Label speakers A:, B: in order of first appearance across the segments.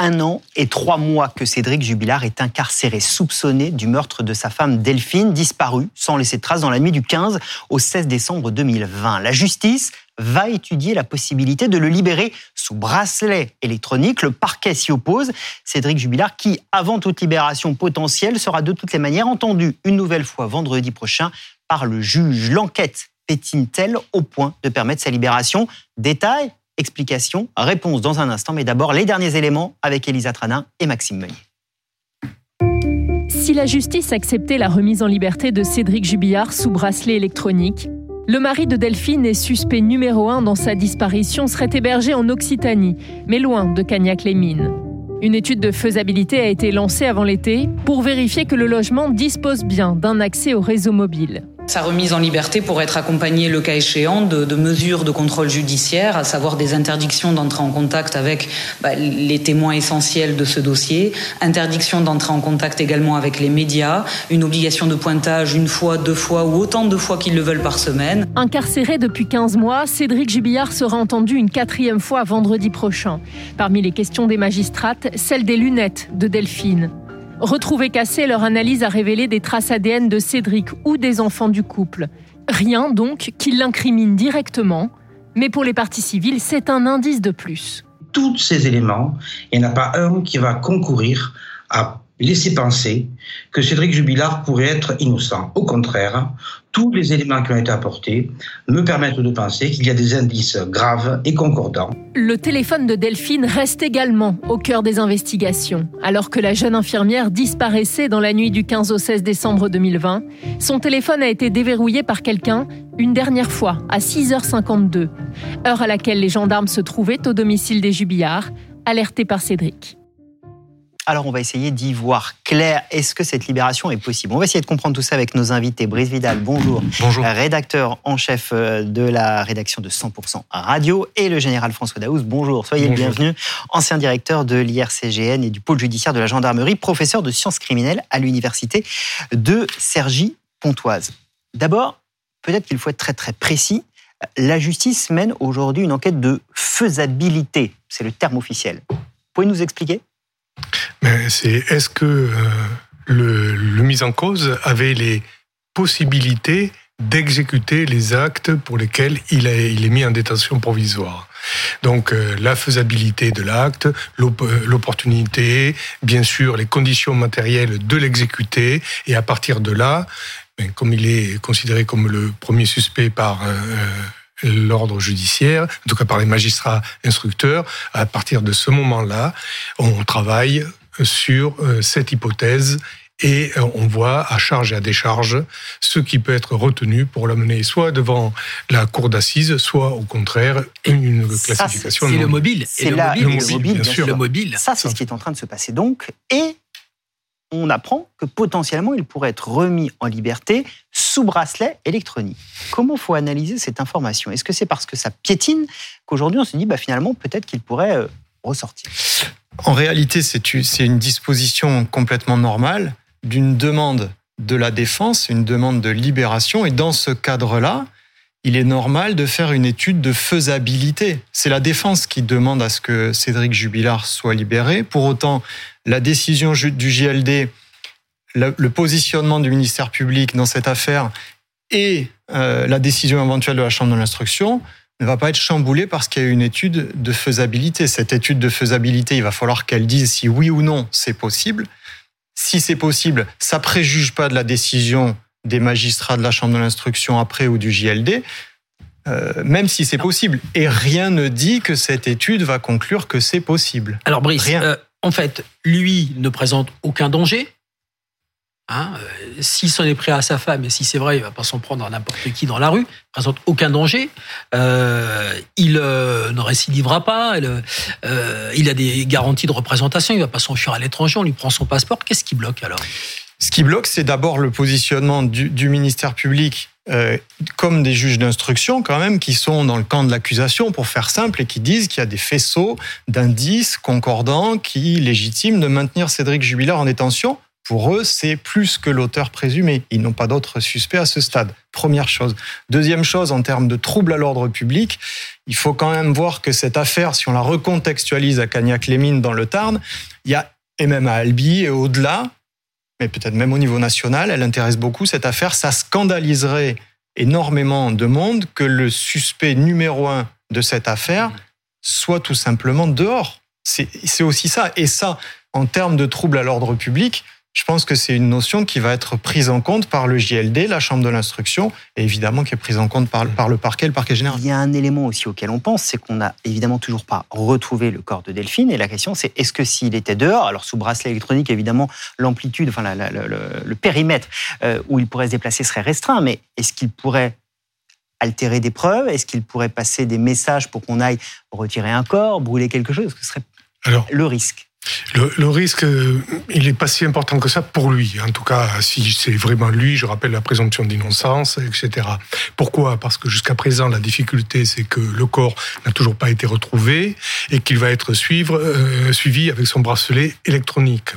A: 1 an et 3 mois que Cédric Jubilard est incarcéré, soupçonné du meurtre de sa femme Delphine, disparue sans laisser de trace dans la nuit du 15 au 16 décembre 2020. La justice va étudier la possibilité de le libérer sous bracelet électronique. Le parquet s'y oppose. Cédric Jubilard, qui, avant toute libération potentielle, sera de toutes les manières entendu une nouvelle fois vendredi prochain par le juge. L'enquête pétine-t-elle au point de permettre sa libération? Détails, explications, réponses dans un instant. Mais d'abord, les derniers éléments avec Élisa Tranin et Maxime Meunier.
B: Si la justice acceptait la remise en liberté de Cédric Jubilard sous bracelet électronique, le mari de Delphine et suspect numéro 1 dans sa disparition serait hébergé en Occitanie, mais loin de Cagnac-les-Mines. Une étude de faisabilité a été lancée avant l'été pour vérifier que le logement dispose bien d'un accès au réseau mobile.
C: Sa remise en liberté pourrait être accompagnée, le cas échéant, de mesures de contrôle judiciaire, à savoir des interdictions d'entrer en contact avec les témoins essentiels de ce dossier, interdiction d'entrer en contact également avec les médias, une obligation de pointage 1 fois, 2 fois ou autant de fois qu'ils le veulent par semaine.
B: Incarcéré depuis 15 mois, Cédric Jubilard sera entendu une 4e fois vendredi prochain. Parmi les questions des magistrates, celle des lunettes de Delphine. Retrouvées cassées, leur analyse a révélé des traces ADN de Cédric ou des enfants du couple. Rien donc qui l'incrimine directement, mais pour les parties civiles, c'est un indice de plus.
D: Tous ces éléments, il n'y en a pas un qui va concourir à laisser penser que Cédric Jubilard pourrait être innocent. Au contraire, tous les éléments qui ont été apportés me permettent de penser qu'il y a des indices graves et concordants.
B: Le téléphone de Delphine reste également au cœur des investigations. Alors que la jeune infirmière disparaissait dans la nuit du 15 au 16 décembre 2020, son téléphone a été déverrouillé par quelqu'un une dernière fois à 6h52, heure à laquelle les gendarmes se trouvaient au domicile des Jubillards, alertés par Cédric.
A: Alors, on va essayer d'y voir clair. Est-ce que cette libération est possible? On va essayer de comprendre tout ça avec nos invités. Brice Vidal, bonjour.
E: Bonjour.
A: Rédacteur en chef de la rédaction de 100% Radio. Et le général François Daoust, bonjour. Soyez le bienvenu. Ancien directeur de l'IRCGN et du pôle judiciaire de la gendarmerie, professeur de sciences criminelles à l'université de Cergy-Pontoise. D'abord, peut-être qu'il faut être très très précis. La justice mène aujourd'hui une enquête de faisabilité. C'est le terme officiel. Vous pouvez nous expliquer?
E: Mais est-ce que le mis en cause avait les possibilités d'exécuter les actes pour lesquels il est mis en détention provisoire? Donc la faisabilité de l'acte, l'opportunité, bien sûr les conditions matérielles de l'exécuter, et à partir de là, comme il est considéré comme le premier suspect par l'ordre judiciaire, en tout cas par les magistrats instructeurs, à partir de ce moment-là, on travaille sur cette hypothèse et on voit à charge et à décharge ce qui peut être retenu pour l'amener soit devant la cour d'assises, soit au contraire une classification.
F: C'est le mobile.
A: C'est le mobile,
E: bien sûr.
F: Le mobile.
A: Ça, c'est ce qui est en train de se passer donc. Et on apprend que potentiellement, il pourrait être remis en liberté sous bracelet électronique. Comment faut analyser cette information? Est-ce que c'est parce que ça piétine qu'aujourd'hui on se dit finalement peut-être qu'il pourrait ressortir?
G: En réalité, c'est une disposition complètement normale d'une demande de la défense, une demande de libération. Et dans ce cadre-là, il est normal de faire une étude de faisabilité. C'est la défense qui demande à ce que Cédric Jubilard soit libéré. Pour autant, la décision du JLD, le positionnement du ministère public dans cette affaire et la décision éventuelle de la Chambre de l'instruction ne va pas être chamboulée parce qu'il y a une étude de faisabilité. Cette étude de faisabilité, il va falloir qu'elle dise si oui ou non c'est possible. Si c'est possible, ça préjuge pas de la décision des magistrats de la Chambre de l'instruction après ou du JLD, même si c'est possible. Et rien ne dit que cette étude va conclure que c'est possible.
F: Alors Brice, en fait, lui ne présente aucun danger. S'il s'en est pris à sa femme, et si c'est vrai, il ne va pas s'en prendre à n'importe qui dans la rue, il ne présente aucun danger. Il ne récidivera pas. Il a des garanties de représentation. Il ne va pas s'enfuir à l'étranger. On lui prend son passeport. Qu'est-ce qui bloque alors?
G: Ce qui bloque, c'est d'abord le positionnement du ministère public comme des juges d'instruction quand même qui sont dans le camp de l'accusation, pour faire simple, et qui disent qu'il y a des faisceaux d'indices concordants qui légitiment de maintenir Cédric Jubilard en détention pour eux, c'est plus que l'auteur présumé. Ils n'ont pas d'autres suspects à ce stade. Première chose. Deuxième chose, en termes de troubles à l'ordre public, il faut quand même voir que cette affaire, si on la recontextualise à Cagnac-les-Mines dans le Tarn, il y a, et même à Albi et au-delà, mais peut-être même au niveau national, elle intéresse beaucoup cette affaire. Ça scandaliserait énormément de monde que le suspect numéro 1 de cette affaire soit tout simplement dehors. C'est aussi ça. Et ça, en termes de troubles à l'ordre public, je pense que c'est une notion qui va être prise en compte par le JLD, la Chambre de l'instruction, et évidemment qui est prise en compte par le parquet général.
A: Il y a un élément aussi auquel on pense, c'est qu'on n'a évidemment toujours pas retrouvé le corps de Delphine, et la question c'est, est-ce que s'il était dehors, alors sous bracelet électronique, évidemment, l'amplitude, enfin le périmètre où il pourrait se déplacer serait restreint, mais est-ce qu'il pourrait altérer des preuves? Est-ce qu'il pourrait passer des messages pour qu'on aille retirer un corps, brûler quelque chose? Est-ce que ce serait le risque?
E: Le risque, il n'est pas si important que ça pour lui. En tout cas, si c'est vraiment lui, je rappelle la présomption d'innocence, etc. Pourquoi ? Parce que jusqu'à présent, la difficulté, c'est que le corps n'a toujours pas été retrouvé et qu'il va être suivi avec son bracelet électronique.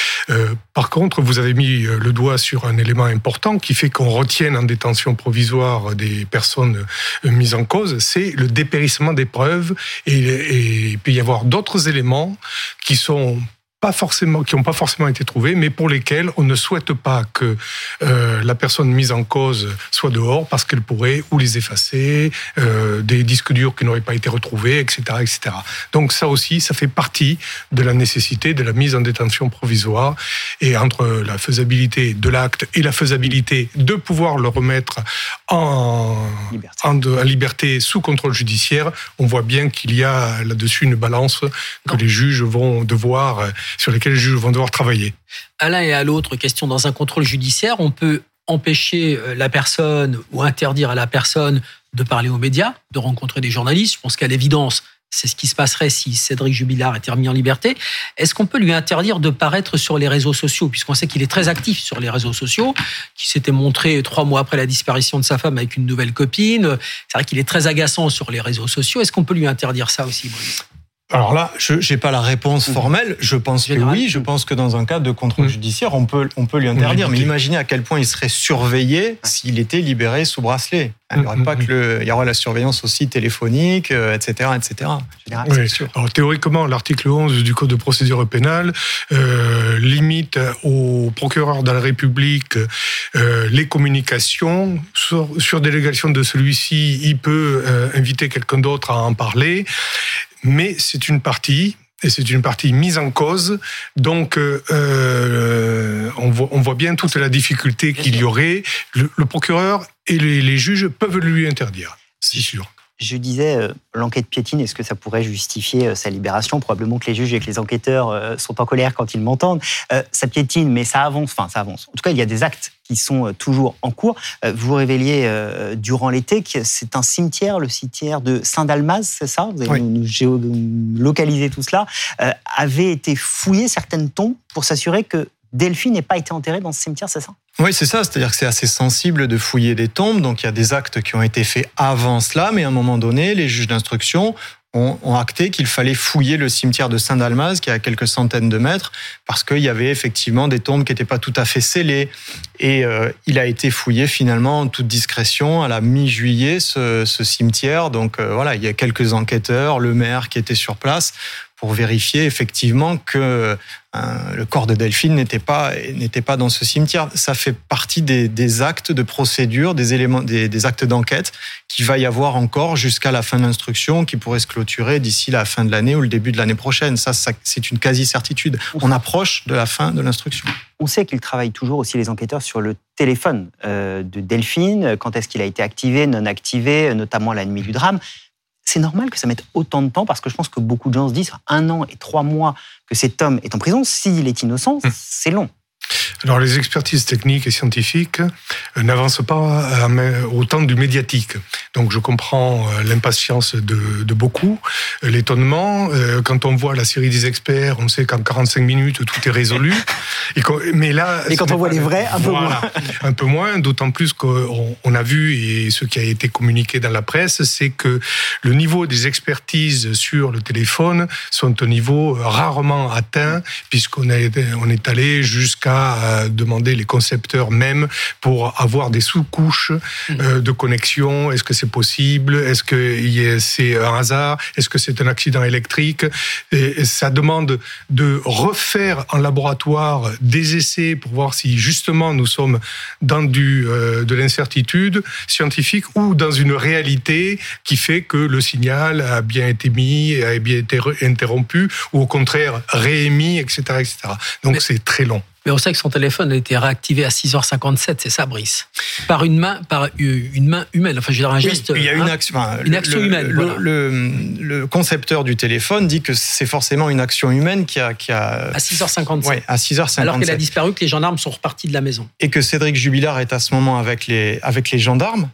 E: Par contre, vous avez mis le doigt sur un élément important qui fait qu'on retienne en détention provisoire des personnes mises en cause, c'est le dépérissement des preuves, et il peut y avoir d'autres éléments qui n'ont pas forcément été trouvés, mais pour lesquels on ne souhaite pas que la personne mise en cause soit dehors parce qu'elle pourrait ou les effacer, des disques durs qui n'auraient pas été retrouvés, etc., etc. Donc ça aussi, ça fait partie de la nécessité de la mise en détention provisoire, et entre la faisabilité de l'acte et la faisabilité de pouvoir le remettre en liberté sous contrôle judiciaire, on voit bien qu'il y a là-dessus une balance que les juges vont devoir sur lesquels les juges vont devoir travailler.
F: À l'un et à l'autre, question dans un contrôle judiciaire, on peut empêcher la personne ou interdire à la personne de parler aux médias, de rencontrer des journalistes. Je pense qu'à l'évidence, c'est ce qui se passerait si Cédric Jubilard était remis en liberté. Est-ce qu'on peut lui interdire de paraître sur les réseaux sociaux, puisqu'on sait qu'il est très actif sur les réseaux sociaux, qu'il s'était montré 3 mois après la disparition de sa femme avec une nouvelle copine. C'est vrai qu'il est très agaçant sur les réseaux sociaux. Est-ce qu'on peut lui interdire ça aussi, Brice ?
G: Alors là, je n'ai pas la réponse formelle. Je pense que oui. Je pense que dans un cadre de contrôle judiciaire, on peut lui interdire. Mais imaginez à quel point il serait surveillé s'il était libéré sous bracelet. Il n'y aurait pas il y aurait la surveillance aussi téléphonique, etc., etc.
E: Oui. Alors théoriquement, l'article 11 du Code de procédure pénale limite au procureur de la République les communications. Sur délégation de celui-ci, il peut inviter quelqu'un d'autre à en parler. Mais c'est une partie, et c'est une partie mise en cause, donc on voit bien toute la difficulté qu'il y aurait. Le procureur et les juges peuvent lui interdire, c'est sûr.
A: Je disais, l'enquête piétine, est-ce que ça pourrait justifier sa libération ? Probablement que les juges et que les enquêteurs sont en colère quand ils m'entendent. Ça piétine, mais ça avance. En tout cas, il y a des actes qui sont toujours en cours. Vous révéliez durant l'été que c'est un cimetière, le cimetière de Saint-Dalmaz, c'est ça ? Vous avez nous géolocalisé tout cela. Avaient été fouillées certaines tombes pour s'assurer que Delphine n'ait pas été enterrée dans ce cimetière, c'est ça ?
G: Oui, c'est ça. C'est-à-dire que c'est assez sensible de fouiller des tombes. Donc, il y a des actes qui ont été faits avant cela, mais à un moment donné, les juges d'instruction ont acté qu'il fallait fouiller le cimetière de Saint-Dalmaz, qui est à quelques centaines de mètres, parce qu'il y avait effectivement des tombes qui n'étaient pas tout à fait scellées. Et il a été fouillé finalement en toute discrétion à la mi-juillet, ce cimetière. Donc voilà, il y a quelques enquêteurs, le maire qui était sur place, pour vérifier effectivement que le corps de Delphine n'était pas dans ce cimetière. Ça fait partie des actes de procédure, des éléments, des actes d'enquête qu'il va y avoir encore jusqu'à la fin de l'instruction, qui pourrait se clôturer d'ici la fin de l'année ou le début de l'année prochaine. Ça c'est une quasi-certitude. On approche de la fin de l'instruction.
A: On sait qu'ils travaillent toujours aussi, les enquêteurs, sur le téléphone de Delphine. Quand est-ce qu'il a été activé, non activé, notamment la nuit du drame. C'est normal que ça mette autant de temps, parce que je pense que beaucoup de gens se disent 1 an et 3 mois que cet homme est en prison, s'il est innocent, c'est long.
E: Alors les expertises techniques et scientifiques n'avancent pas au temps du médiatique. Donc je comprends l'impatience de beaucoup, l'étonnement. Quand on voit la série des experts, on sait qu'en 45 minutes, tout est résolu. Et quand
A: on voit les vrais, un peu moins.
E: Un peu moins, d'autant plus qu'on a vu, et ce qui a été communiqué dans la presse, c'est que le niveau des expertises sur le téléphone sont au niveau rarement atteint, puisqu'on est allé jusqu'à demander les concepteurs même pour avoir des sous-couches de connexion. Est-ce que c'est possible? Est-ce que c'est un hasard? Est-ce que c'est un accident électrique? Et ça demande de refaire en laboratoire des essais pour voir si justement nous sommes dans de l'incertitude scientifique ou dans une réalité qui fait que le signal a bien été mis, a bien été interrompu ou au contraire réémis, etc. etc. Donc c'est très long.
F: Mais on sait que son téléphone a été réactivé à 6h57, c'est ça, Brice? Par une main humaine. Enfin, je veux dire, un geste.
G: Il y a une action humaine. Le concepteur du téléphone dit que c'est forcément une action humaine qui a.
F: À 6h57.
G: Oui, à 6h57.
F: Alors qu'elle a disparu, que les gendarmes sont repartis de la maison.
G: Et que Cédric Jubilard est à ce moment avec les gendarmes.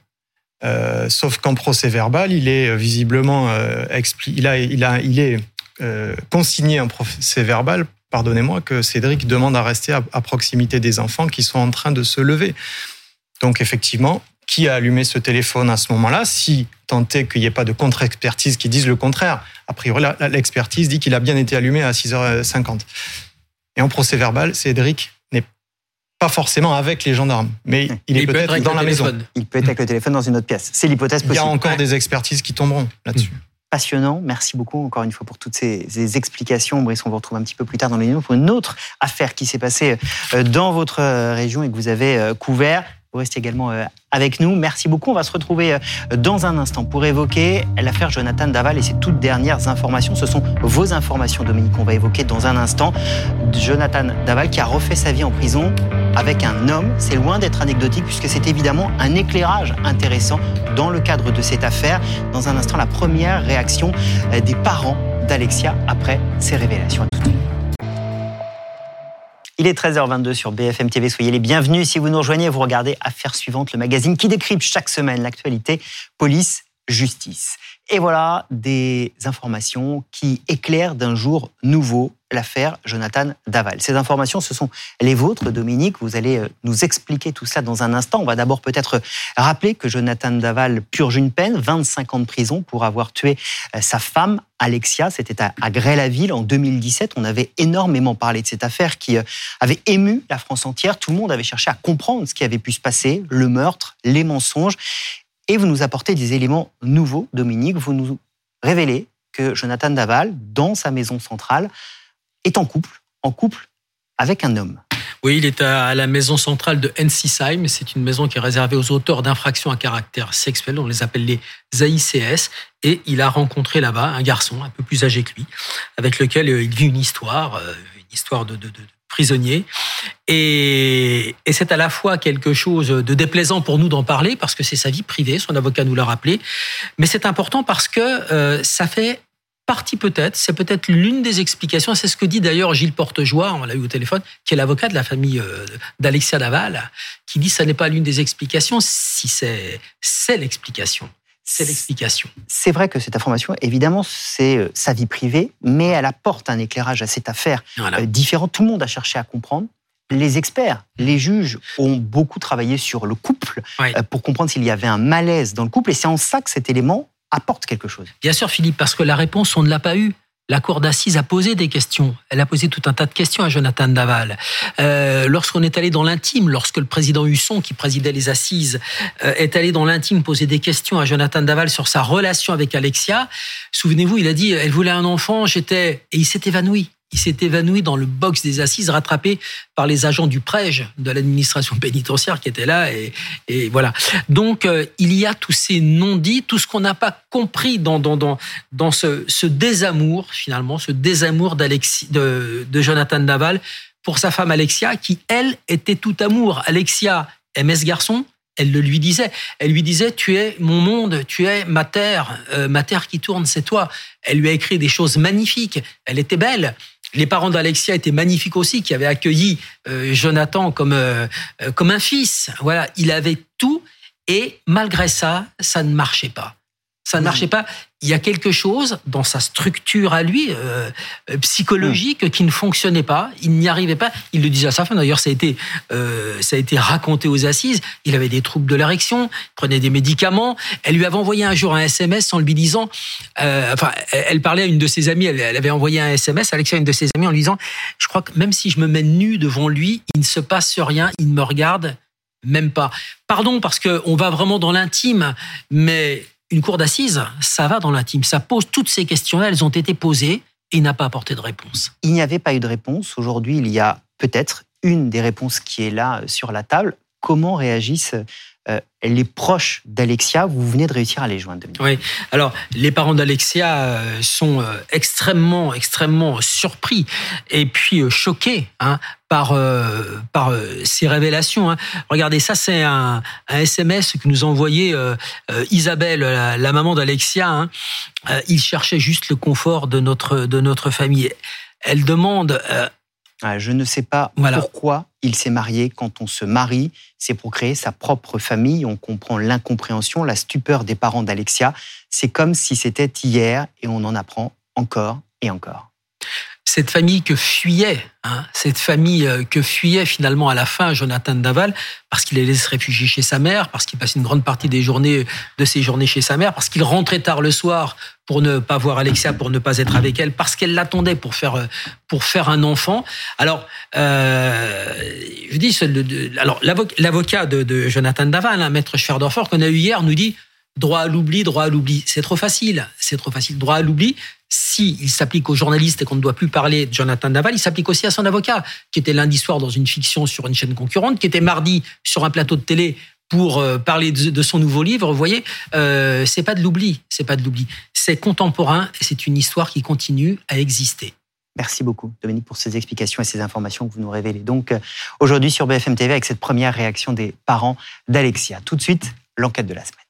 G: Sauf qu'en procès-verbal, il est visiblement il est consigné en procès-verbal. Pardonnez-moi, que Cédric demande à rester à proximité des enfants qui sont en train de se lever. Donc effectivement, qui a allumé ce téléphone à ce moment-là? Si tant est qu'il n'y ait pas de contre-expertise qui dise le contraire. A priori, l'expertise dit qu'il a bien été allumé à 6h50. Et en procès-verbal, Cédric n'est pas forcément avec les gendarmes, mais il est peut-être dans la maison.
A: Il peut être avec le téléphone dans une autre pièce. C'est l'hypothèse possible.
G: Il y a encore des expertises qui tomberont là-dessus.
A: Passionnant. Merci beaucoup encore une fois pour toutes ces explications. Brice, on vous retrouve un petit peu plus tard dans l'émission pour une autre affaire qui s'est passée dans votre région et que vous avez couvert. Vous restez également avec nous. Merci beaucoup. On va se retrouver dans un instant pour évoquer l'affaire Jonathan Daval et ses toutes dernières informations. Ce sont vos informations, Dominique, qu'on va évoquer dans un instant. Jonathan Daval qui a refait sa vie en prison avec un homme. C'est loin d'être anecdotique puisque c'est évidemment un éclairage intéressant dans le cadre de cette affaire. Dans un instant, la première réaction des parents d'Alexia après ces révélations. À tout de suite. Il est 13h22 sur BFM TV. Soyez les bienvenus. Si vous nous rejoignez, vous regardez Affaires suivantes, le magazine qui décrypte chaque semaine l'actualité police-justice. Et voilà des informations qui éclairent d'un jour nouveau l'affaire Jonathan Daval. Ces informations, ce sont les vôtres, Dominique. Vous allez nous expliquer tout cela dans un instant. On va d'abord peut-être rappeler que Jonathan Daval purge une peine, 25 ans de prison pour avoir tué sa femme, Alexia. C'était à Grès-la-Ville en 2017. On avait énormément parlé de cette affaire qui avait ému la France entière. Tout le monde avait cherché à comprendre ce qui avait pu se passer, le meurtre, les mensonges. Et vous nous apportez des éléments nouveaux, Dominique. Vous nous révélez que Jonathan Daval, dans sa maison centrale, est en couple avec un homme.
F: Oui, il est à la maison centrale de Ensisheim. C'est une maison qui est réservée aux auteurs d'infractions à caractère sexuel. On les appelle les AICS. Et il a rencontré là-bas un garçon un peu plus âgé que lui, avec lequel il vit une histoire de prisonnier. Et c'est à la fois quelque chose de déplaisant pour nous d'en parler, parce que c'est sa vie privée, son avocat nous l'a rappelé. Mais c'est important parce que ça fait partie c'est peut-être l'une des explications. C'est ce que dit d'ailleurs Gilles Portejoie, on l'a eu au téléphone, qui est l'avocat de la famille d'Alexia Daval, qui dit que ça n'est pas l'une des explications, si c'est l'explication. C'est l'explication.
A: C'est vrai que cette information, évidemment, c'est sa vie privée, mais elle apporte un éclairage à cette affaire différent. Tout le monde a cherché à comprendre. Les experts, les juges ont beaucoup travaillé sur le couple pour comprendre s'il y avait un malaise dans le couple. Et c'est en ça que cet élément apporte quelque chose.
F: Bien sûr, Philippe, parce que la réponse, on ne l'a pas eue. La cour d'assises a posé des questions. Elle a posé tout un tas de questions à Jonathan Daval. Lorsqu'on est allé dans l'intime, lorsque le président Husson, qui présidait les assises, est allé dans l'intime poser des questions à Jonathan Daval sur sa relation avec Alexia, souvenez-vous, il a dit « elle voulait un enfant, et il s'est évanoui. Il s'est évanoui dans le box des assises, rattrapé par les agents du PREJ, de l'administration pénitentiaire qui étaient là. Et voilà. Donc, il y a tous ces non-dits, tout ce qu'on n'a pas compris dans ce désamour, finalement, ce désamour de Jonathan Daval pour sa femme Alexia, qui, elle, était tout amour. Alexia aimait ce garçon. Elle le lui disait. Elle lui disait « Tu es mon monde, tu es ma terre qui tourne, c'est toi. » Elle lui a écrit des choses magnifiques. Elle était belle. Les parents d'Alexia étaient magnifiques aussi, qui avaient accueilli Jonathan comme un fils. Voilà, il avait tout. Et malgré ça, ça ne marchait pas. Ça ne marchait pas. Il y a quelque chose dans sa structure à lui, psychologique, qui ne fonctionnait pas. Il n'y arrivait pas. Il le disait à sa femme. D'ailleurs, ça a été raconté aux assises. Il avait des troubles de l'érection, prenait des médicaments. Elle lui avait envoyé un jour un SMS en lui disant... elle parlait à une de ses amies. Elle avait envoyé un SMS, Alexia, une de ses amies, en lui disant « Je crois que même si je me mets nue devant lui, il ne se passe rien. Il ne me regarde même pas. » Pardon, parce qu'on va vraiment dans l'intime, mais... Une cour d'assises, ça va dans l'intime. Ça pose toutes ces questions-là, elles ont été posées et n'a pas apporté de réponse.
A: Il n'y avait pas eu de réponse. Aujourd'hui, il y a peut-être une des réponses qui est là sur la table. Comment réagissent les proches d'Alexia? Vous venez de réussir à les joindre, Dominique.
F: Oui. Alors, les parents d'Alexia sont extrêmement surpris et puis choqués par ces révélations. Regardez, ça, c'est un SMS que nous a envoyé Isabelle, la maman d'Alexia. Il cherchait juste le confort de notre famille. Elle demande...
A: Je ne sais pas pourquoi il s'est marié. Quand on se marie, c'est pour créer sa propre famille. On comprend l'incompréhension, la stupeur des parents d'Alexia. C'est comme si c'était hier et on en apprend encore et encore.
F: Cette famille que fuyait finalement à la fin Jonathan Daval, parce qu'il allait se réfugier chez sa mère, parce qu'il passait une grande partie de ses journées chez sa mère, parce qu'il rentrait tard le soir pour ne pas voir Alexia, pour ne pas être avec elle, parce qu'elle l'attendait pour faire un enfant. Alors, je dis, l'avocat de Jonathan Daval, maître Schwerdorfer, qu'on a eu hier, nous dit droit à l'oubli. C'est trop facile. Droit à l'oubli. S'il s'applique aux journalistes et qu'on ne doit plus parler de Jonathan Daval, il s'applique aussi à son avocat, qui était lundi soir dans une fiction sur une chaîne concurrente, qui était mardi sur un plateau de télé pour parler de son nouveau livre. Vous voyez, c'est pas de l'oubli. C'est contemporain et c'est une histoire qui continue à exister.
A: Merci beaucoup, Dominique, pour ces explications et ces informations que vous nous révélez. Donc, aujourd'hui sur BFM TV, avec cette première réaction des parents d'Alexia. Tout de suite, l'enquête de la semaine.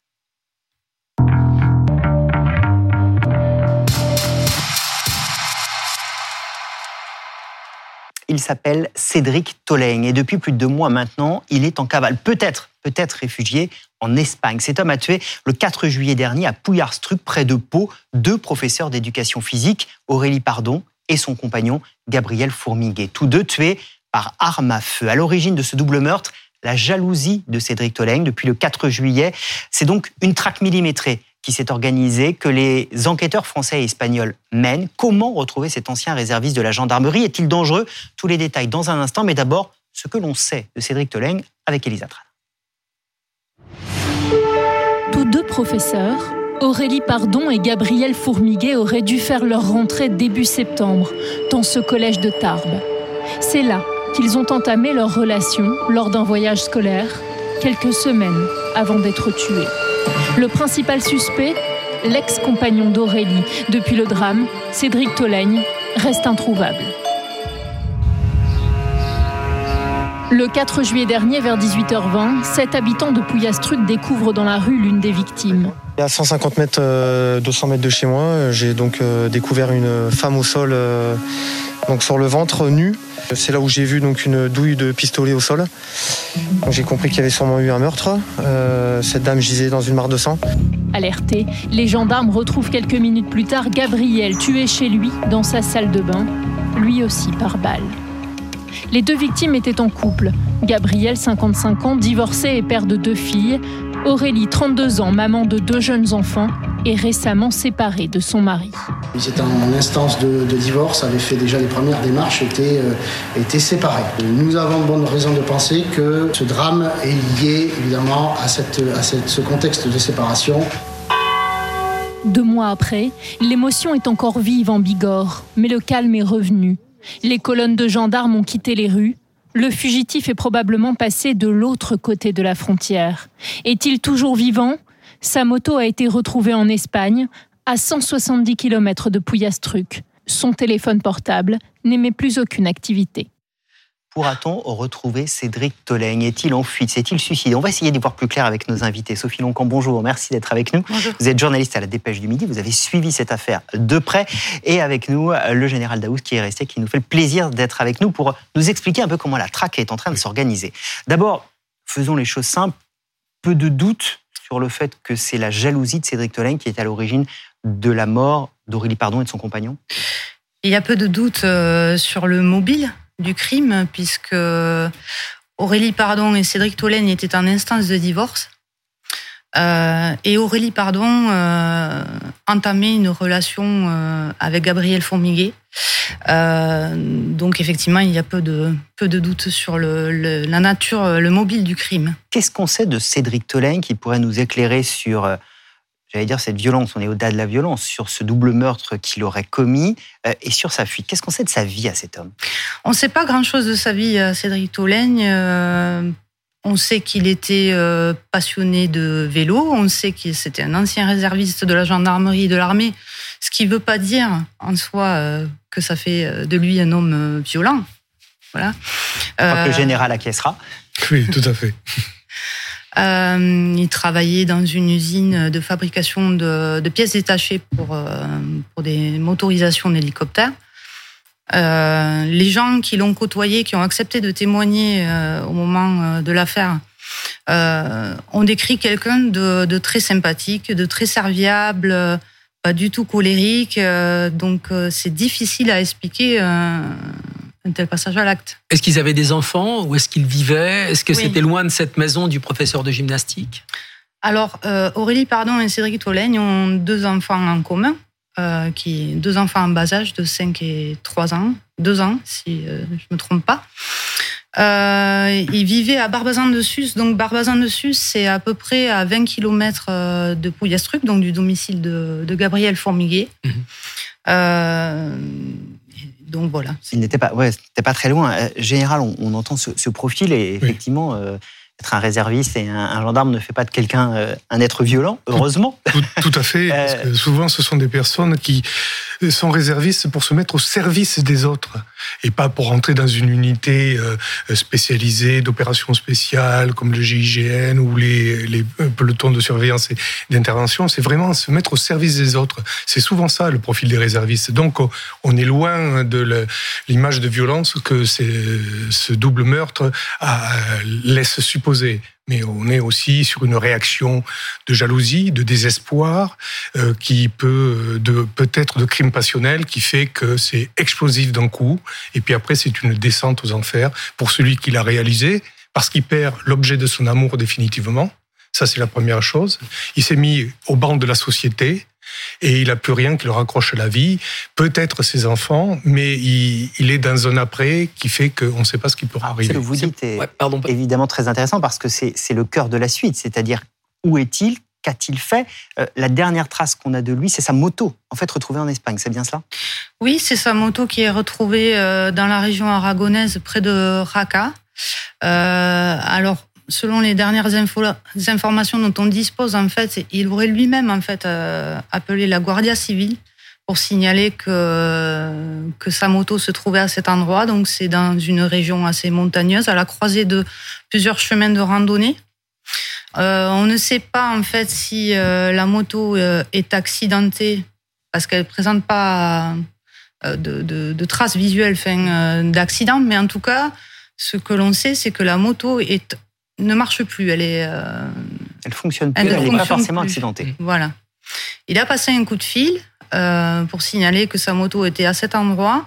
A: Il s'appelle Cédric Toleng et depuis plus de 2 mois maintenant, il est en cavale. Peut-être réfugié en Espagne. Cet homme a tué le 4 juillet dernier à Pouillarstruc, près de Pau, 2 professeurs d'éducation physique, Aurélie Pardon et son compagnon Gabriel Fourmiguet. Tous 2 tués par arme à feu. À l'origine de ce double meurtre, la jalousie de Cédric Toleng. Depuis le 4 juillet, c'est donc une traque millimétrée qui s'est organisée, que les enquêteurs français et espagnols mènent. Comment retrouver cet ancien réserviste de la gendarmerie? Est-il dangereux? Tous les détails dans un instant, mais d'abord, ce que l'on sait de Cédric Toleng avec Elisa Trane.
B: Tous 2 professeurs, Aurélie Pardon et Gabriel Fourmiguet, auraient dû faire leur rentrée début septembre dans ce collège de Tarbes. C'est là qu'ils ont entamé leur relation lors d'un voyage scolaire, quelques semaines avant d'être tués. Le principal suspect, l'ex-compagnon d'Aurélie. Depuis le drame, Cédric Toleng reste introuvable. Le 4 juillet dernier, vers 18h20, 7 habitants de Pouillarstruc découvrent dans la rue l'une des victimes.
H: À 150 mètres, 200 mètres de chez moi, j'ai donc découvert une femme au sol, donc sur le ventre, nue. C'est là où j'ai vu donc une douille de pistolet au sol. Donc j'ai compris qu'il y avait sûrement eu un meurtre. Cette dame gisait dans une mare de sang.
B: Alertés, les gendarmes retrouvent quelques minutes plus tard Gabriel tué chez lui dans sa salle de bain, lui aussi par balle. Les 2 victimes étaient en couple. Gabriel, 55 ans, divorcé et père de 2 filles. Aurélie, 32 ans, maman de 2 jeunes enfants, est récemment séparée de son mari.
I: Ils étaient en instance de divorce, avaient fait déjà les premières démarches, étaient séparés. Nous avons de bonnes raisons de penser que ce drame est lié évidemment à ce contexte de séparation.
B: 2 mois après, l'émotion est encore vive en Bigorre, mais le calme est revenu. Les colonnes de gendarmes ont quitté les rues. Le fugitif est probablement passé de l'autre côté de la frontière. Est-il toujours vivant? Sa moto a été retrouvée en Espagne, à 170 km de Pouillarstruc. Son téléphone portable n'émet plus aucune activité.
A: Pourra-t-on retrouver Cédric Toleng? Est-il en fuite? S'est-il suicidé? On va essayer d'y voir plus clair avec nos invités. Sophie Loncan, bonjour, merci d'être avec nous.
J: Bonjour.
A: Vous êtes journaliste à la Dépêche du Midi, vous avez suivi cette affaire de près. Et avec nous, le général Daoust qui est resté, qui nous fait le plaisir d'être avec nous pour nous expliquer un peu comment la traque est en train de s'organiser. D'abord, faisons les choses simples. peu de doute sur le fait que c'est la jalousie de Cédric Tolaine qui est à l'origine de la mort d'Aurélie Pardon et de son compagnon?
J: Il y a peu de doute sur le mobile du crime, puisque Aurélie Pardon et Cédric Tolaine étaient en instance de divorce. Et Aurélie Pardon entamait une relation avec Gabriel Fourmiguet. Donc effectivement, il y a peu de doute sur la nature, le mobile du crime.
A: Qu'est-ce qu'on sait de Cédric Tolaine qui pourrait nous éclairer sur, j'allais dire, cette violence, on est au-delà de la violence, sur ce double meurtre qu'il aurait commis et sur sa fuite? Qu'est-ce qu'on sait de sa vie à cet homme?
J: On ne sait pas grand-chose de sa vie à Cédric Tolaine. On sait qu'il était passionné de vélo, on sait que c'était un ancien réserviste de la gendarmerie et de l'armée, ce qui ne veut pas dire en soi que ça fait de lui un homme violent. Voilà.
A: Je crois que le général acquiescera.
E: Oui, tout à fait.
J: Il travaillait dans une usine de fabrication de pièces détachées pour des motorisations d'hélicoptères. Les gens qui l'ont côtoyé, qui ont accepté de témoigner au moment de l'affaire, ont décrit quelqu'un de très sympathique, de très serviable, pas du tout colérique. Donc c'est difficile à expliquer un tel passage à l'acte.
F: Est-ce qu'ils avaient des enfants? Où est-ce qu'ils vivaient? Est-ce que c'était loin de cette maison du professeur de gymnastique?
J: Alors, Aurélie Pardon et Cédric Tolaine ont 2 enfants en commun. 2 enfants en bas âge de 5 et 3 ans, 2 ans si je ne me trompe pas. Ils vivaient à Barbazan-de-Sus. Donc Barbazan-de-Sus, c'est à peu près à 20 km de Pouillastruc, donc du domicile de Gabriel Fourmiguet. Donc voilà.
A: Il n'était pas très loin. Général, on entend ce profil et effectivement... Être un réserviste et un gendarme ne fait pas de quelqu'un un être violent, heureusement.
E: Tout à fait, parce que souvent ce sont des personnes qui sont réservistes pour se mettre au service des autres et pas pour entrer dans une unité spécialisée d'opérations spéciales comme le GIGN ou les pelotons de surveillance et d'intervention. C'est vraiment se mettre au service des autres. C'est souvent ça le profil des réservistes. Donc on est loin de l'image de violence que ce double meurtre laisse supposer. Mais on est aussi sur une réaction de jalousie, de désespoir, qui peut-être de crime passionnel, qui fait que c'est explosif d'un coup, et puis après c'est une descente aux enfers pour celui qui l'a réalisé, parce qu'il perd l'objet de son amour définitivement. Ça, c'est la première chose. Il s'est mis au banc de la société, et il n'a plus rien qui le raccroche à la vie. Peut-être ses enfants, mais il est dans un après qui fait qu'on ne sait pas ce qui peut arriver.
A: Ce que vous dites est évidemment très intéressant parce que c'est le cœur de la suite, c'est-à-dire où est-il, qu'a-t-il fait? La dernière trace qu'on a de lui, c'est sa moto, en fait retrouvée en Espagne, c'est bien cela?
J: Oui, c'est sa moto qui est retrouvée dans la région aragonaise, près de Raca. Alors, selon les dernières informations dont on dispose, en fait, il aurait lui-même appelé la Guardia Civile pour signaler que sa moto se trouvait à cet endroit. Donc c'est dans une région assez montagneuse, à la croisée de plusieurs chemins de randonnée. On ne sait pas en fait si la moto est accidentée parce qu'elle ne présente pas de traces visuelles d'accident, mais en tout cas, ce que l'on sait, c'est que la moto ne marche plus. Elle
A: fonctionne plus, elle n'est pas forcément accidentée.
J: Voilà. Il a passé un coup de fil pour signaler que sa moto était à cet endroit.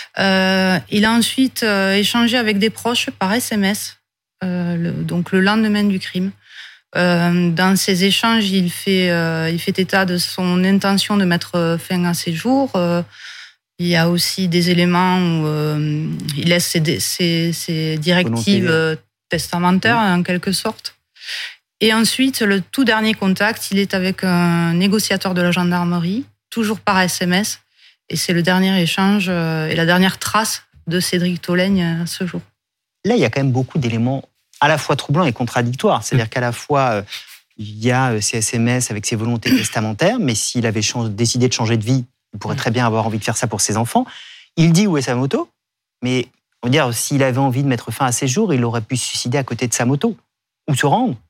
J: Il a ensuite échangé avec des proches par SMS, donc le lendemain du crime. Dans ces échanges, il fait état de son intention de mettre fin à ses jours. Il y a aussi des éléments où il laisse ses directives testamentaires, en quelque sorte. Et ensuite, le tout dernier contact, il est avec un négociateur de la gendarmerie, toujours par SMS. Et c'est le dernier échange et la dernière trace de Cédric Tolaine à ce jour.
A: Là, il y a quand même beaucoup d'éléments à la fois troublants et contradictoires. C'est-à-dire qu'à la fois, il y a ces SMS avec ses volontés testamentaires, mais s'il avait décidé de changer de vie, il pourrait très bien avoir envie de faire ça pour ses enfants. Il dit où est sa moto, mais on va dire, s'il avait envie de mettre fin à ses jours, il aurait pu se suicider à côté de sa moto ou se rendre.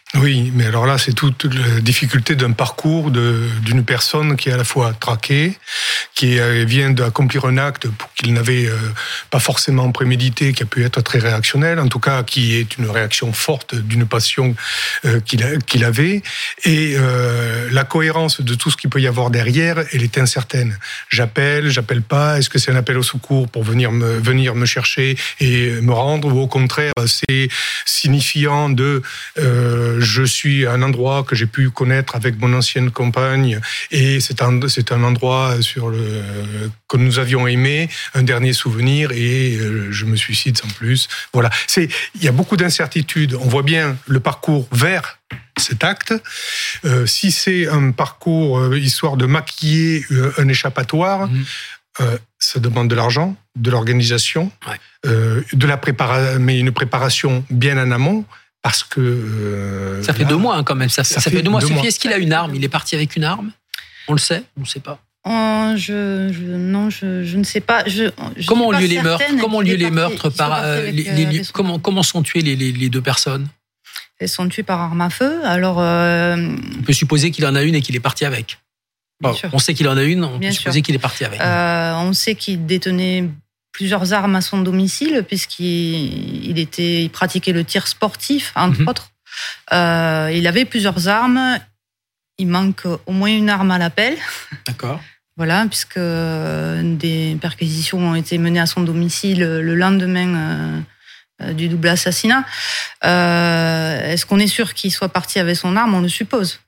E: Oui, mais alors là, c'est toute la difficulté d'un parcours d'une personne qui est à la fois traquée, qui vient d'accomplir un acte qu'il n'avait pas forcément prémédité, qui a pu être très réactionnel, en tout cas qui est une réaction forte d'une passion qu'il avait. Et la cohérence de tout ce qu'il peut y avoir derrière, elle est incertaine. J'appelle pas, est-ce que c'est un appel au secours pour venir me chercher et me rendre, ou au contraire, c'est signifiant de... je suis à un endroit que j'ai pu connaître avec mon ancienne compagne et c'est un endroit que nous avions aimé, un dernier souvenir et je me suicide sans plus. Voilà. Il y a beaucoup d'incertitudes. On voit bien le parcours vers cet acte. Si c'est un parcours histoire de maquiller un échappatoire, ça demande de l'argent, de l'organisation, mais une préparation bien en amont. Parce que
F: ça fait 2 mois quand même. Ça fait 2 mois. Sophie, est-ce qu'il a une arme ? Il est parti avec une arme ? On le sait ? On ne sait pas.
J: Je ne sais pas.
F: Comment ont lieu les meurtres ? Comment sont tuées les 2 personnes ?
J: Elles sont tuées par arme à feu. Alors,
F: on peut supposer qu'il en a une et qu'il est parti avec. On sait qu'il en a une. On peut supposer qu'il est parti avec.
J: On sait qu'il détenait plusieurs armes à son domicile, puisqu'il pratiquait le tir sportif, entre autres. Il avait plusieurs armes. Il manque au moins une arme à l'appel.
F: D'accord.
J: Voilà, puisque des perquisitions ont été menées à son domicile le lendemain du double assassinat. Est-ce qu'on est sûr qu'il soit parti avec son arme ? On le suppose.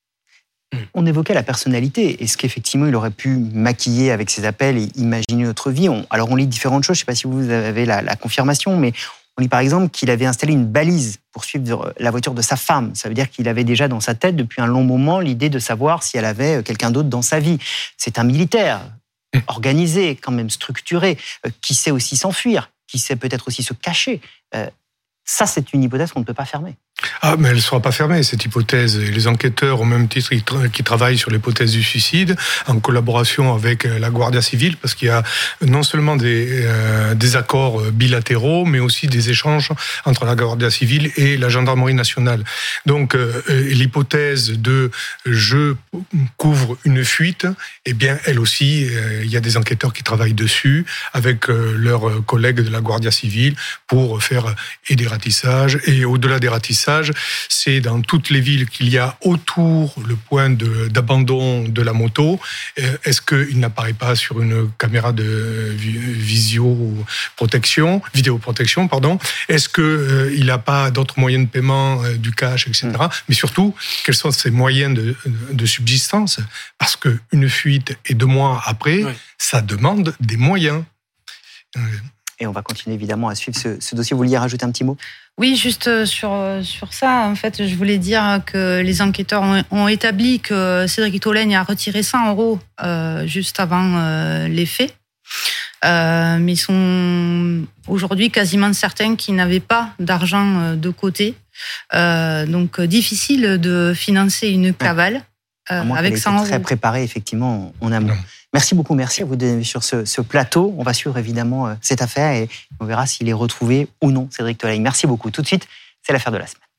A: On évoquait la personnalité. Est-ce qu'effectivement, il aurait pu maquiller avec ses appels et imaginer notre vie ? Alors, on lit différentes choses. Je ne sais pas si vous avez la confirmation, mais on lit par exemple qu'il avait installé une balise pour suivre la voiture de sa femme. Ça veut dire qu'il avait déjà dans sa tête, depuis un long moment, l'idée de savoir si elle avait quelqu'un d'autre dans sa vie. C'est un militaire organisé, quand même structuré, qui sait aussi s'enfuir, qui sait peut-être aussi se cacher. Ça, c'est une hypothèse qu'on ne peut pas fermer.
E: Ah, mais elle ne sera pas fermée, cette hypothèse. Et les enquêteurs, au même titre, qui travaillent sur l'hypothèse du suicide, en collaboration avec la Guardia Civile, parce qu'il y a non seulement des accords bilatéraux, mais aussi des échanges entre la Guardia Civile et la Gendarmerie nationale. Donc, l'hypothèse de « je couvre une fuite », eh bien, elle aussi, il y a des enquêteurs qui travaillent dessus, avec leurs collègues de la Guardia Civile, pour faire des ratissages. Et au-delà des ratissages, c'est dans toutes les villes qu'il y a autour le point d'abandon de la moto. Est-ce qu'il n'apparaît pas sur une caméra de vidéoprotection ? Est-ce qu'il n'a pas d'autres moyens de paiement, du cash, etc. Mais surtout, quels sont ses moyens de subsistance ? Parce qu'une fuite et 2 mois après, ça demande des moyens.
A: Et on va continuer évidemment à suivre ce dossier. Vous vouliez rajouter un petit mot ?
J: Oui, juste sur ça, en fait, je voulais dire que les enquêteurs ont établi que Cédric Tolègne a retiré 100 € juste avant les faits. Mais ils sont aujourd'hui quasiment certains qu'il n'avait pas d'argent de côté. Donc, difficile de financer une cavale avec 100 €.
A: Très préparé, effectivement, en amont. Merci beaucoup, merci à vous d'être sur ce plateau. On va suivre évidemment cette affaire et on verra s'il est retrouvé ou non, Cédric Tolègne. Merci beaucoup. Tout de suite, c'est l'affaire de la semaine.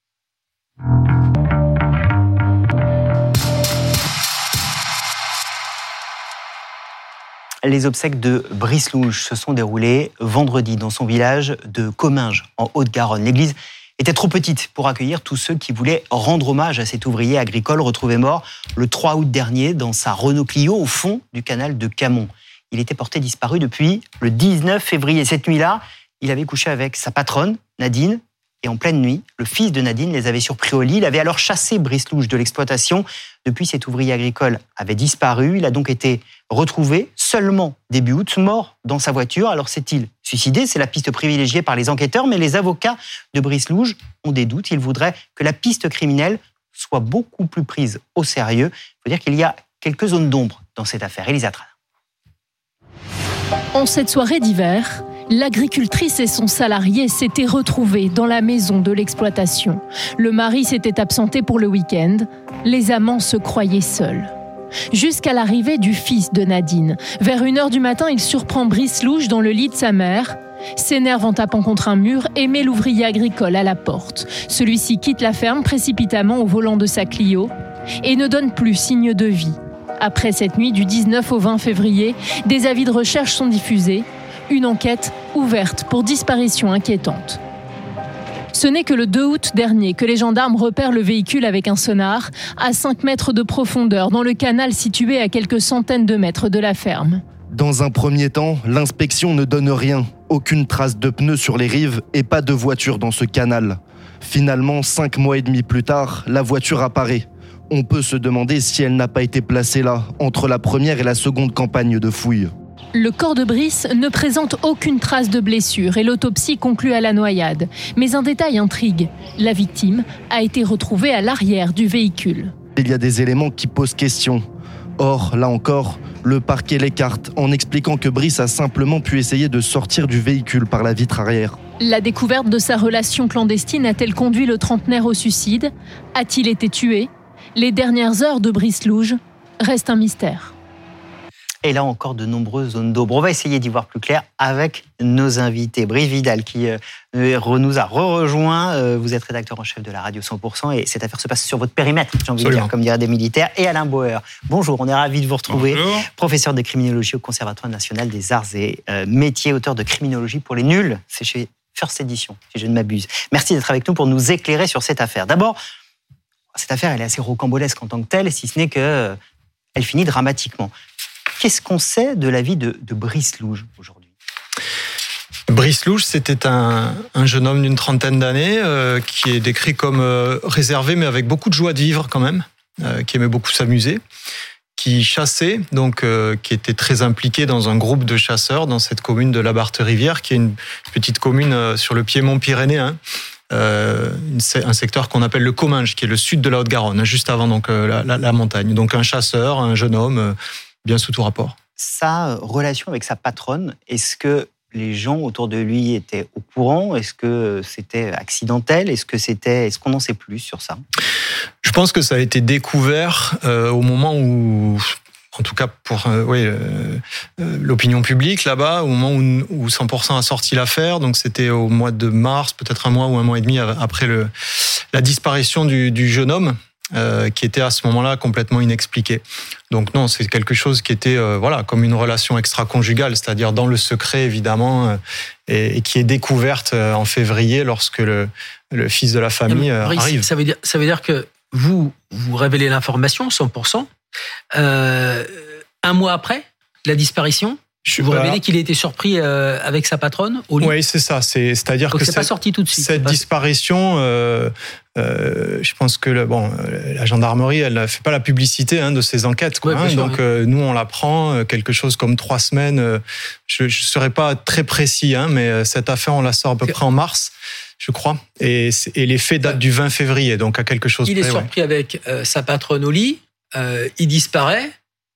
A: Les obsèques de Brice Louge se sont déroulées vendredi dans son village de Comminges, en Haute-Garonne. L'église était trop petite pour accueillir tous ceux qui voulaient rendre hommage à cet ouvrier agricole retrouvé mort le 3 août dernier dans sa Renault Clio au fond du canal de Camon. Il était porté disparu depuis le 19 février. Cette nuit-là, il avait couché avec sa patronne, Nadine, et en pleine nuit, le fils de Nadine les avait surpris au lit. Il avait alors chassé Brice Louge de l'exploitation. Depuis, cet ouvrier agricole avait disparu. Il a donc été retrouvé seulement début août, mort dans sa voiture. Alors s'est-il suicidé ? C'est la piste privilégiée par les enquêteurs, mais les avocats de Brice Louge ont des doutes. Ils voudraient que la piste criminelle soit beaucoup plus prise au sérieux. Il faut dire qu'il y a quelques zones d'ombre dans cette affaire. Elisa Trana.
B: En cette soirée d'hiver, l'agricultrice et son salarié s'étaient retrouvés dans la maison de l'exploitation. Le mari s'était absenté pour le week-end. Les amants se croyaient seuls. Jusqu'à l'arrivée du fils de Nadine. Vers 1h du matin, il surprend Brice Louge dans le lit de sa mère. s'énerve en tapant contre un mur et met l'ouvrier agricole à la porte. Celui-ci quitte la ferme précipitamment au volant de sa Clio et ne donne plus signe de vie. Après cette nuit du 19 au 20 février, des avis de recherche sont diffusés. Une enquête ouverte pour disparition inquiétante. Ce n'est que le 2 août dernier que les gendarmes repèrent le véhicule avec un sonar à 5 mètres de profondeur dans le canal situé à quelques centaines de mètres de la ferme.
K: Dans un premier temps, l'inspection ne donne rien. Aucune trace de pneus sur les rives et pas de voiture dans ce canal. Finalement, 5 mois et demi plus tard, la voiture apparaît. On peut se demander si elle n'a pas été placée là, entre la première et la seconde campagne de fouilles.
B: Le corps de Brice ne présente aucune trace de blessure et l'autopsie conclut à la noyade. Mais un détail intrigue. La victime a été retrouvée à l'arrière du véhicule.
K: Il y a des éléments qui posent question. Or, là encore, le parquet l'écarte en expliquant que Brice a simplement pu essayer de sortir du véhicule par la vitre arrière.
B: La découverte de sa relation clandestine a-t-elle conduit le trentenaire au suicide ? A-t-il été tué ? Les dernières heures de Brice Louge restent un mystère.
A: Et là encore, de nombreuses zones d'ombre. On va essayer d'y voir plus clair avec nos invités. Brice Vidal, qui nous a rejoint. Vous êtes rédacteur en chef de la radio 100% et cette affaire se passe sur votre périmètre, j'ai envie de dire, comme diraient des militaires. Et Alain Bauer. Bonjour, on est ravis de vous retrouver.
L: Bonjour.
A: Professeur de criminologie au Conservatoire national des arts et métiers, auteur de Criminologie pour les nuls. C'est chez First Edition, si je ne m'abuse. Merci d'être avec nous pour nous éclairer sur cette affaire. D'abord, cette affaire, elle est assez rocambolesque en tant que telle, si ce n'est qu'elle finit dramatiquement. Qu'est-ce qu'on sait de la vie de Brice Louge aujourd'hui ?
G: Brice Louge, c'était un jeune homme d'une trentaine d'années qui est décrit comme réservé, mais avec beaucoup de joie de vivre quand même, qui aimait beaucoup s'amuser, qui chassait, donc qui était très impliqué dans un groupe de chasseurs dans cette commune de La Barthe-Rivière, qui est une petite commune sur le piémont pyrénéen. Un secteur qu'on appelle le Comminges, qui est le sud de la Haute-Garonne, juste avant donc la montagne. Donc un chasseur, un jeune homme, bien sous tout rapport.
A: Sa relation avec sa patronne, est-ce que les gens autour de lui étaient au courant ? Est-ce que c'était accidentel ? Est-ce qu'on en sait plus sur ça ?
G: Je pense que ça a été découvert au moment où, en tout cas pour l'opinion publique là-bas, au moment où 100% a sorti l'affaire, donc c'était au mois de mars, peut-être un mois ou un mois et demi après la disparition du jeune homme, qui était à ce moment-là complètement inexpliqué. Donc non, c'est quelque chose qui était comme une relation extra-conjugale, c'est-à-dire dans le secret évidemment, et qui est découverte en février lorsque le fils de la famille arrive.
F: Ça veut dire que vous révélez l'information 100%. Un mois après la disparition, vous révélez qu'il a été surpris avec sa patronne au lit.
G: Oui, c'est ça. C'est-à-dire
F: donc
G: que
F: c'est pas sorti tout de suite.
G: Cette disparition, je pense que la gendarmerie, elle ne fait pas la publicité de ces enquêtes. Quoi,
F: ouais,
G: donc nous, on l'apprend quelque chose comme 3 semaines. Je ne serai pas très précis, mais cette affaire, on la sort à peu près en mars, je crois. Et les faits datent du 20 février, donc à quelque chose près.
F: Il est surpris avec sa patronne au lit. Il disparaît.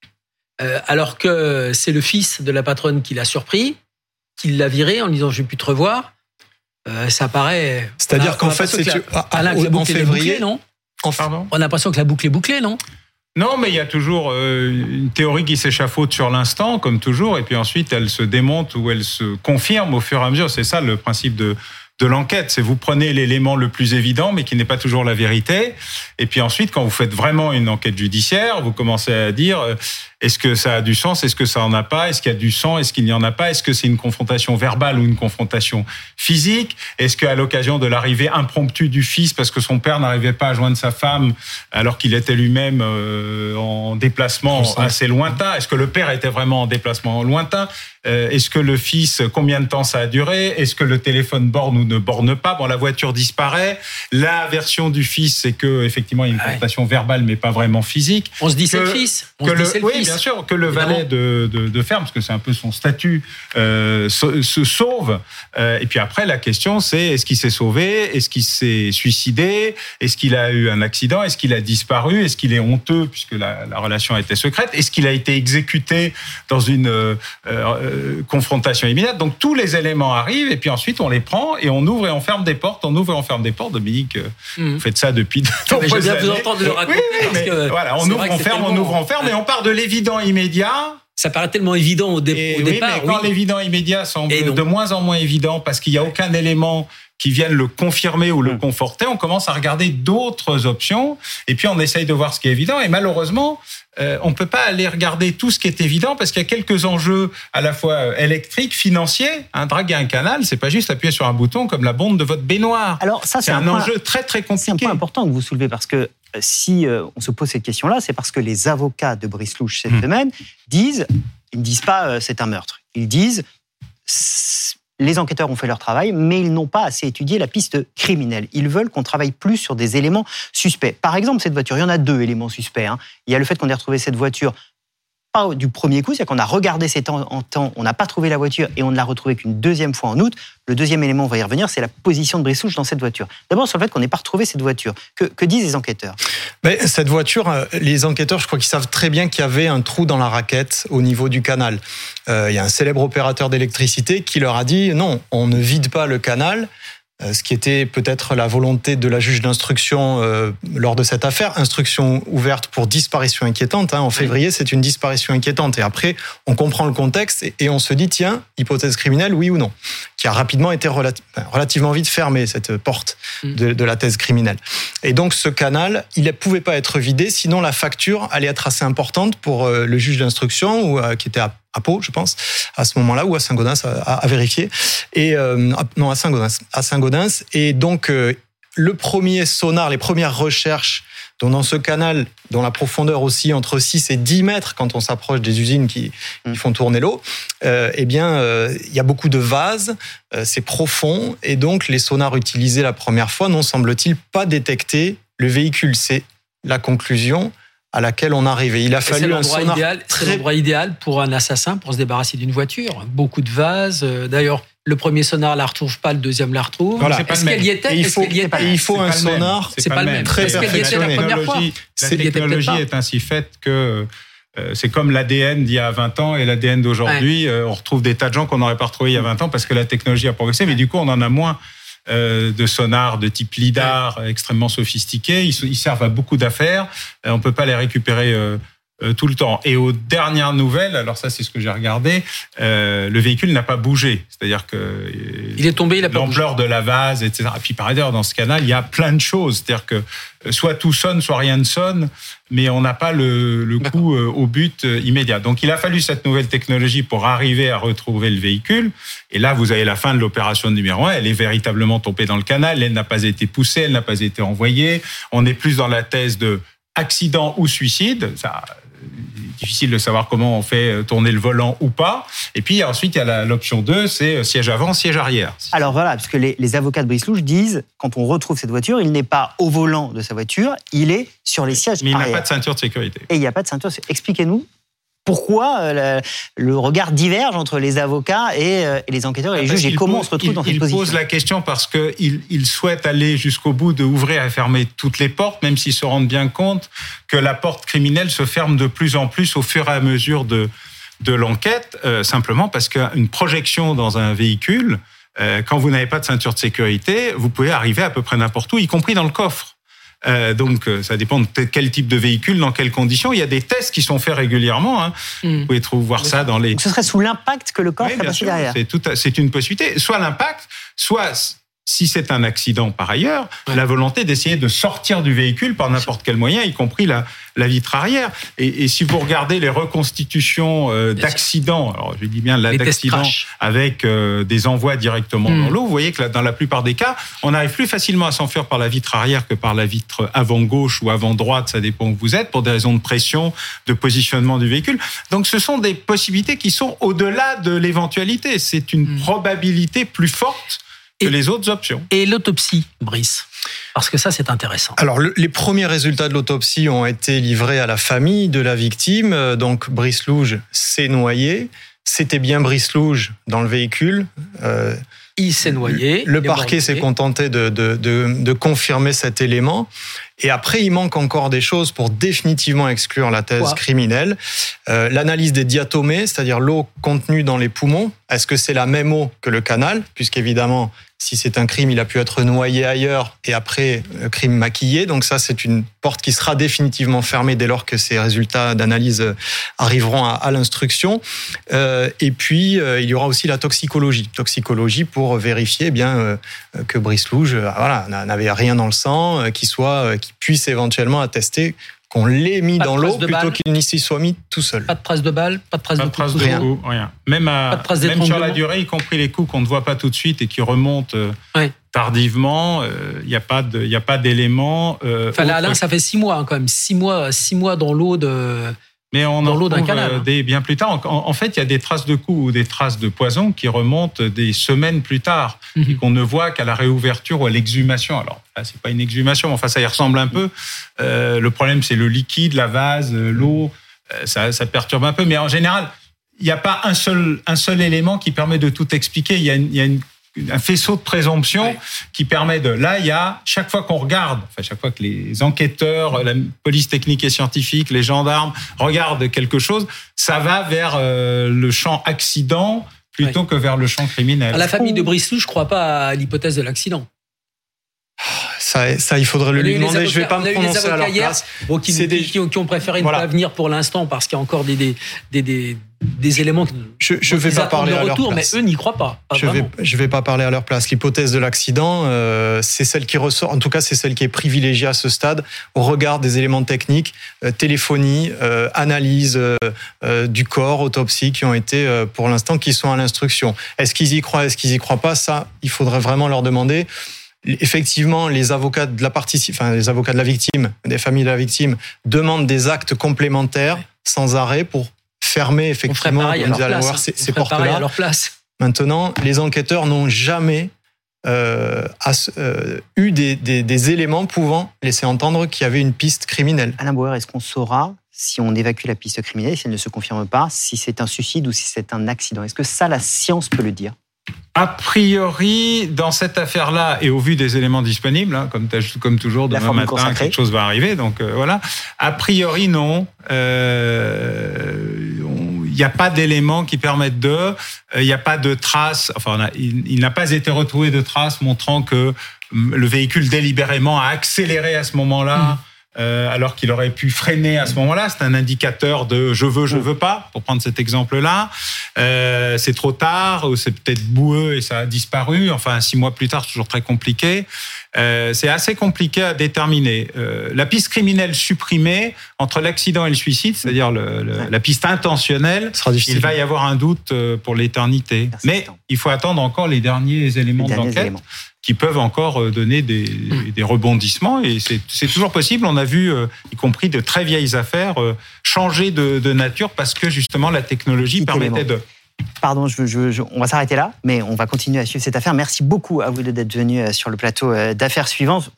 F: Alors que c'est le fils de la patronne qui l'a surpris, qui l'a viré en disant « je ne vais plus te revoir », ça paraît...
G: C'est-à-dire qu'en fait,
F: en février, non ?
L: Pardon ?
F: On a l'impression que la boucle est bouclée, non ?
L: Non, mais il y a toujours une théorie qui s'échafaude sur l'instant, comme toujours, et puis ensuite elle se démonte ou elle se confirme au fur et à mesure. C'est ça le principe de l'enquête, c'est vous prenez l'élément le plus évident, mais qui n'est pas toujours la vérité. Et puis ensuite, quand vous faites vraiment une enquête judiciaire, vous commencez à dire est-ce que ça a du sens, est-ce que ça en a pas, est-ce qu'il y a du sang, est-ce qu'il n'y en a pas, est-ce que c'est une confrontation verbale ou une confrontation physique, est-ce qu'à l'occasion de l'arrivée impromptue du fils, parce que son père n'arrivait pas à joindre sa femme alors qu'il était lui-même en déplacement assez lointain, est-ce que le père était vraiment en déplacement lointain, est-ce que le fils, combien de temps ça a duré, est-ce que le téléphone borne ou ne borne pas, bon, la voiture disparaît, la version du fils, c'est que effectivement il y a une confrontation verbale mais pas vraiment physique.
F: On se dit c'est le fils.
L: Oui, bien sûr, que le valet de ferme, parce que c'est un peu son statut, se sauve. Et puis après, la question, c'est est-ce qu'il s'est sauvé, est-ce qu'il s'est suicidé, est-ce qu'il a eu un accident, est-ce qu'il a disparu, est-ce qu'il est honteux puisque la relation était secrète, est-ce qu'il a été exécuté dans une confrontation immédiate. Donc tous les éléments arrivent et puis ensuite on les prend et on ouvre et on ferme des portes, Dominique, vous faites ça depuis de nombreuses années.
F: Vous entendre le raconter.
L: Oui, mais voilà, on ouvre, on ferme et on part de l'évident immédiat
F: Ça paraît tellement évident au départ.
L: Mais quand l'évident immédiat semble de moins en moins évident parce qu'il n'y a aucun élément qui viennent le confirmer ou le conforter, on commence à regarder d'autres options et puis on essaye de voir ce qui est évident. Et malheureusement, on ne peut pas aller regarder tout ce qui est évident parce qu'il y a quelques enjeux à la fois électriques, financiers. Draguer un canal, c'est pas juste appuyer sur un bouton comme la bonde de votre baignoire.
A: Alors ça, c'est un
L: enjeu très très compliqué.
A: C'est un point important que vous soulevez parce que si on se pose cette question-là, c'est parce que les avocats de Brice Louche cette semaine ils ne disent pas c'est un meurtre. Ils disent les enquêteurs ont fait leur travail, mais ils n'ont pas assez étudié la piste criminelle. Ils veulent qu'on travaille plus sur des éléments suspects. Par exemple, cette voiture, il y en a 2 éléments suspects. Il y a le fait qu'on ait retrouvé cette voiture pas du premier coup, c'est-à-dire qu'on a regardé ces temps en temps, on n'a pas trouvé la voiture et on ne l'a retrouvée qu'une deuxième fois en août. Le deuxième élément, on va y revenir, c'est la position de Brice Louche dans cette voiture. D'abord, sur le fait qu'on n'ait pas retrouvé cette voiture. Que disent les enquêteurs ?
G: Cette voiture, les enquêteurs, je crois qu'ils savent très bien qu'il y avait un trou dans la raquette au niveau du canal. Il y a un célèbre opérateur d'électricité qui leur a dit non, on ne vide pas le canal. Ce qui était peut-être la volonté de la juge d'instruction lors de cette affaire. Instruction ouverte pour disparition inquiétante. En février, c'est une disparition inquiétante. Et après, on comprend le contexte et on se dit, tiens, hypothèse criminelle, oui ou non ? Qui a rapidement été relativement vite fermée, cette porte de la thèse criminelle. Et donc, ce canal, il ne pouvait pas être vidé, sinon la facture allait être assez importante pour le juge d'instruction, qui était à Pau, je pense, à ce moment-là, ou à Saint-Gaudens, à vérifier. Et non, à Saint-Gaudens. Et donc, le premier sonar, les premières recherches, donc dans ce canal, dont la profondeur aussi entre 6 et 10 mètres quand on s'approche des usines qui font tourner l'eau, il y a beaucoup de vases, c'est profond, et donc les sonars utilisés la première fois n'ont, semble-t-il, pas détecté le véhicule. C'est la conclusion à laquelle on arrive. Et il a fallu un sonar
F: c'est l'endroit idéal pour un assassin pour se débarrasser d'une voiture. Beaucoup de vases. D'ailleurs, le premier sonar la retrouve pas, le deuxième la retrouve.
G: Voilà.
F: Est-ce qu'elle y était ?
G: Il faut un sonar.
F: C'est pas le même.
G: Très
F: Est-ce qu'elle y était la première fois ?
L: La technologie est ainsi faite que c'est comme l'ADN d'il y a 20 ans et l'ADN d'aujourd'hui. On retrouve des tas de gens qu'on n'aurait pas retrouvés il y a 20 ans parce que la technologie a progressé, mais du coup, on en a moins de sonars de type lidar extrêmement sophistiqués. Ils servent à beaucoup d'affaires. On peut pas les récupérer tout le temps. Et aux dernières nouvelles, alors ça c'est ce que j'ai regardé, le véhicule n'a pas bougé. C'est-à-dire que
F: il est tombé, il a pas bougé.
L: L'ampleur de la vase, etc. Et puis par ailleurs, dans ce canal, il y a plein de choses. C'est-à-dire que soit tout sonne, soit rien ne sonne, mais on n'a pas le coup au but immédiat. Donc il a fallu cette nouvelle technologie pour arriver à retrouver le véhicule. Et là, vous avez la fin de l'opération numéro 1. Elle est véritablement tombée dans le canal. Elle n'a pas été poussée, elle n'a pas été envoyée. On est plus dans la thèse de accident ou suicide. Ça, difficile de savoir comment on fait tourner le volant ou pas. Et puis ensuite, il y a l'option 2, c'est siège avant, siège arrière.
A: Alors voilà, parce que les avocats de Brice Louche disent, quand on retrouve cette voiture, il n'est pas au volant de sa voiture, il est sur les sièges arrière.
L: Mais il n'a pas de ceinture de sécurité.
A: Et il n'y a pas de ceinture. Expliquez-nous pourquoi le regard diverge entre les avocats et les enquêteurs et les juges, et comment on se retrouve dans cette position.
L: Il pose la question parce qu'il souhaite aller jusqu'au bout de ouvrir et fermer toutes les portes, même s'ils se rendent bien compte que la porte criminelle se ferme de plus en plus au fur et à mesure de l'enquête, simplement parce qu'une projection dans un véhicule, quand vous n'avez pas de ceinture de sécurité, vous pouvez arriver à peu près n'importe où, y compris dans le coffre. Donc, ça dépend de quel type de véhicule, dans quelles conditions. Il y a des tests qui sont faits régulièrement. Vous pouvez voir ça dans les...
A: Donc, ce serait sous l'impact que le corps serait passé derrière.
L: C'est une possibilité. Soit l'impact, soit, si c'est un accident par ailleurs, la volonté d'essayer de sortir du véhicule par n'importe quel moyen, y compris la vitre arrière. Et si vous regardez les reconstitutions d'accidents, alors je dis bien d'accidents avec des envois directement dans l'eau, vous voyez que dans la plupart des cas, on arrive plus facilement à s'enfuir par la vitre arrière que par la vitre avant gauche ou avant droite, ça dépend où vous êtes, pour des raisons de pression, de positionnement du véhicule. Donc ce sont des possibilités qui sont au-delà de l'éventualité. C'est une probabilité plus forte que les autres options.
F: Et l'autopsie, Brice, parce que ça, c'est intéressant.
G: Alors, les premiers résultats de l'autopsie ont été livrés à la famille de la victime. Donc, Brice Louge s'est noyé. C'était bien Brice Louge dans le véhicule.
F: Il s'est noyé.
G: Le parquet s'est contenté de confirmer cet élément. Et après, il manque encore des choses pour définitivement exclure la thèse criminelle. L'analyse des diatomées, c'est-à-dire l'eau contenue dans les poumons. Est-ce que c'est la même eau que le canal ? Puisqu'évidemment, si c'est un crime, il a pu être noyé ailleurs et après, crime maquillé. Donc ça, c'est une porte qui sera définitivement fermée dès lors que ces résultats d'analyse arriveront à l'instruction. Et puis, il y aura aussi la toxicologie. Toxicologie pour vérifier que Brice Louge n'avait rien dans le sang, qui puisse éventuellement attester qu'on l'ait mis dans l'eau plutôt qu'il n'y s'y soit mis tout seul.
F: Pas de traces de balles, pas de traces de coups,
L: rien. Même sur la durée, y compris les coups qu'on ne voit pas tout de suite et qui remontent tardivement, il n'y a pas d'éléments.
F: Alain, ça fait 6 mois quand même. 6 mois dans l'eau
L: Mais on en retrouve bien plus tard. En fait, il y a des traces de coups ou des traces de poison qui remontent des semaines plus tard et qu'on ne voit qu'à la réouverture ou à l'exhumation. Alors, là, c'est pas une exhumation, mais ça y ressemble un peu. Le problème, c'est le liquide, la vase, l'eau. Ça perturbe un peu. Mais en général, il n'y a pas un seul élément qui permet de tout expliquer. Il y a un faisceau de présomption qui permet là, il y a, chaque fois qu'on regarde, chaque fois que les enquêteurs, la police technique et scientifique, les gendarmes regardent quelque chose, ça va vers le champ accident plutôt que vers le champ criminel.
F: À la famille de Brice Louge, je ne crois pas à l'hypothèse de l'accident.
G: Ça, il faudrait le lui demander. Je ne vais pas me prononcer à leur place.
F: Qui ont préféré ne pas venir pour l'instant parce qu'il y a encore des éléments.
G: Je ne vais pas parler à leur place.
F: Mais eux n'y croient pas.
G: Je vais pas parler à leur place. L'hypothèse de l'accident, c'est celle qui ressort. En tout cas, c'est celle qui est privilégiée à ce stade au regard des éléments techniques, téléphonie, analyse du corps, autopsie, qui ont été pour l'instant, qui sont à l'instruction. Est-ce qu'ils y croient ? Est-ce qu'ils y croient pas ? Ça, il faudrait vraiment leur demander. Effectivement, les avocats de la victime, des familles de la victime, demandent des actes complémentaires sans arrêt pour fermer effectivement ces portes-là. Maintenant, les enquêteurs n'ont jamais eu des éléments pouvant laisser entendre qu'il y avait une piste criminelle.
A: Alain Bauer, est-ce qu'on saura, si on évacue la piste criminelle, si elle ne se confirme pas, si c'est un suicide ou si c'est un accident ? Est-ce que ça, la science peut le dire ?
L: A priori, dans cette affaire-là, et au vu des éléments disponibles, comme toujours, demain matin, quelque chose va arriver, donc voilà. A priori, non. Il n'y a pas d'éléments qui permettent il n'y a pas de traces, il n'a pas été retrouvé de traces montrant que le véhicule délibérément a accéléré à ce moment-là. Alors qu'il aurait pu freiner à ce moment-là. C'est un indicateur de je veux pas, pour prendre cet exemple-là. C'est trop tard, ou c'est peut-être boueux et ça a disparu. 6 mois plus tard, c'est toujours très compliqué. C'est assez compliqué à déterminer. La piste criminelle supprimée, entre l'accident et le suicide, c'est-à-dire la piste intentionnelle, il va y avoir un doute pour l'éternité. Mais il faut attendre encore les derniers éléments d'enquête qui peuvent encore donner des rebondissements. Et c'est toujours possible. On a vu, y compris de très vieilles affaires, changer de nature parce que justement la technologie permettait de...
A: Pardon, on va s'arrêter là, mais on va continuer à suivre cette affaire. Merci beaucoup à vous d'être venus sur le plateau d'affaires suivantes.